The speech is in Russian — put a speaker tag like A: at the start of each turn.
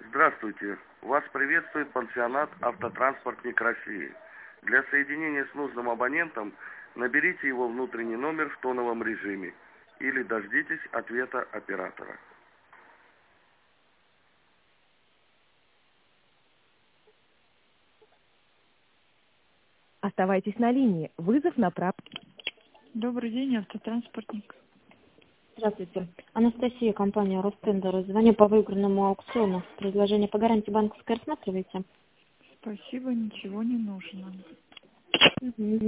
A: Здравствуйте. Вас приветствует пансионат «Автотранспортник России». Для соединения с нужным абонентом наберите его внутренний номер в тоновом режиме или дождитесь ответа оператора.
B: Оставайтесь на линии. Вызов направлен.
C: Добрый день, автотранспортник.
D: Здравствуйте. Анастасия, компания Ростендер. Звоню по выигранному аукциону. Предложение по гарантии банковской рассматриваете?
C: Спасибо, ничего не нужно.